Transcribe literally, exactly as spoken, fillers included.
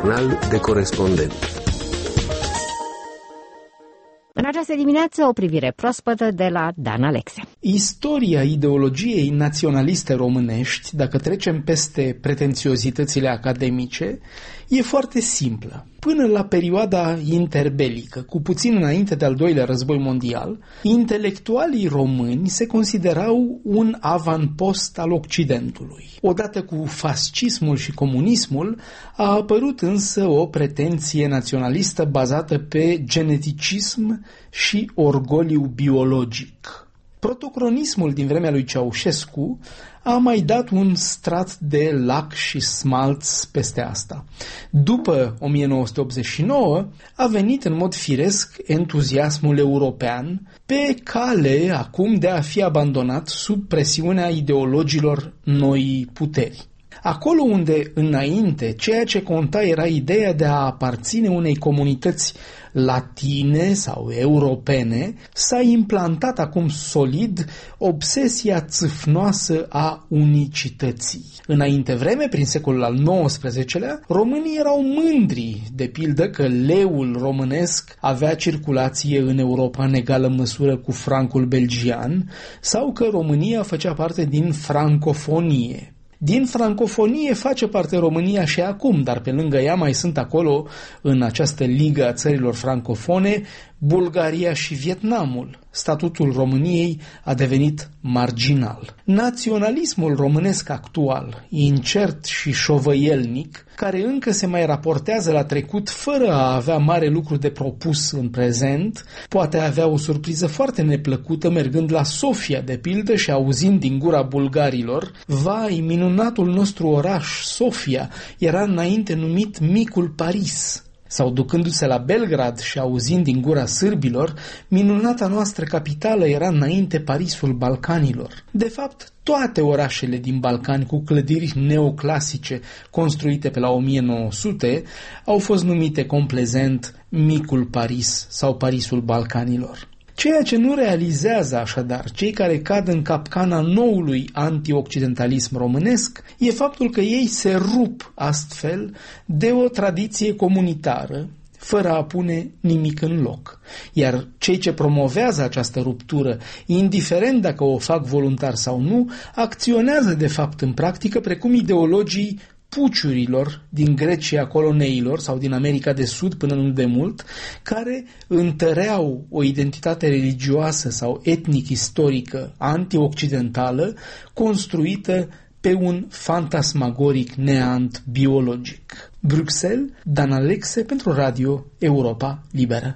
Jurnal de corespondent. În această dimineață, o privire proaspătă de la Dan Alexe. Istoria ideologiei naționaliste românești, dacă trecem peste pretențiozitățile academice, e foarte simplă. Până la perioada interbelică, cu puțin înainte de al doilea război mondial, intelectualii români se considerau un avanpost al Occidentului. Odată cu fascismul și comunismul, a apărut însă o pretenție naționalistă bazată pe geneticism și orgoliu biologic. Protocronismul din vremea lui Ceaușescu a mai dat un strat de lac și smalț peste asta. După o mie nouă sute optzeci și nouă a venit în mod firesc entuziasmul european, pe cale acum de a fi abandonat sub presiunea ideologilor noi puteri. Acolo unde înainte ceea ce conta era ideea de a aparține unei comunități latine sau europene, s-a implantat acum solid obsesia țâfnoasă a unicității. Înainte vreme, prin secolul al nouăsprezecelea, românii erau mândri, de pildă, că leul românesc avea circulație în Europa în egală măsură cu francul belgian sau că România făcea parte din francofonie. Din francofonie face parte România și acum, dar pe lângă ea mai sunt acolo, în această ligă a țărilor francofone, Bulgaria și Vietnamul. Statutul României a devenit marginal. Naționalismul românesc actual, incert și șovăielnic, care încă se mai raportează la trecut fără a avea mare lucru de propus în prezent, poate avea o surpriză foarte neplăcută mergând la Sofia, de pildă, și auzind din gura bulgarilor: vai, minunatul nostru oraș, Sofia, era înainte numit Micul Paris. Sau ducându-se la Belgrad și auzind din gura sârbilor: minunata noastră capitală era înainte Parisul Balcanilor. De fapt, toate orașele din Balcani cu clădiri neoclasice construite pe la o mie nouă sute au fost numite complezent Micul Paris sau Parisul Balcanilor. Ceea ce nu realizează așadar cei care cad în capcana noului antioccidentalism românesc e faptul că ei se rup astfel de o tradiție comunitară, fără a pune nimic în loc. Iar cei ce promovează această ruptură, indiferent dacă o fac voluntar sau nu, acționează de fapt în practică precum ideologii puciurilor din Grecia coloneilor sau din America de Sud până nu de mult, care întăreau o identitate religioasă sau etnic-istorică anti-occidentală construită pe un fantasmagoric neant biologic. Bruxelles, Dan Alexe pentru Radio Europa Liberă.